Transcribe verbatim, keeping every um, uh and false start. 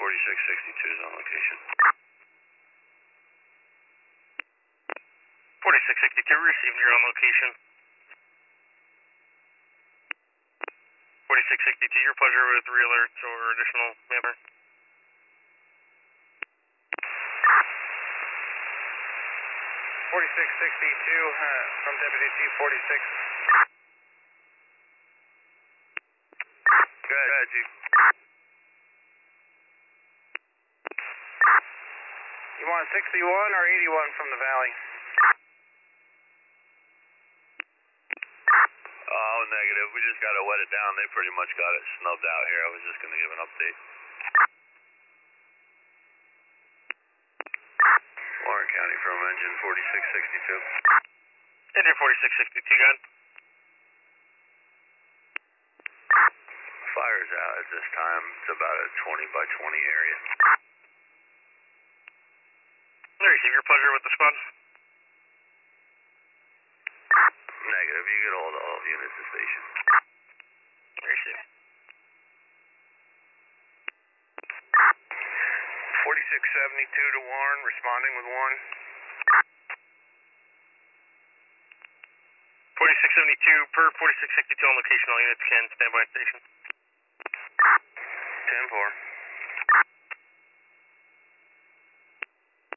forty-six sixty-two is on location. forty-six sixty-two, received, you're on location. forty-six sixty-two, your pleasure with re-alerts or additional manpower. forty-six sixty-two uh, from Deputy Chief forty-six. Go ahead, Go ahead Chief. You want sixty-one or eighty-one from the valley? Oh, negative. We just got to wet it down. They pretty much got it snubbed out here. I was just going to give an update. Warren County from engine forty-six sixty-two. Engine forty-six sixty-two, gun. Fire's out at this time. It's about a twenty by twenty area. Receive, your pleasure with the squad. Negative. You get all the all units to station. Receive. forty-six seventy-two to Warren, responding with one. forty-six seventy-two per forty-six sixty-two on location, all units can stand by station. ten four.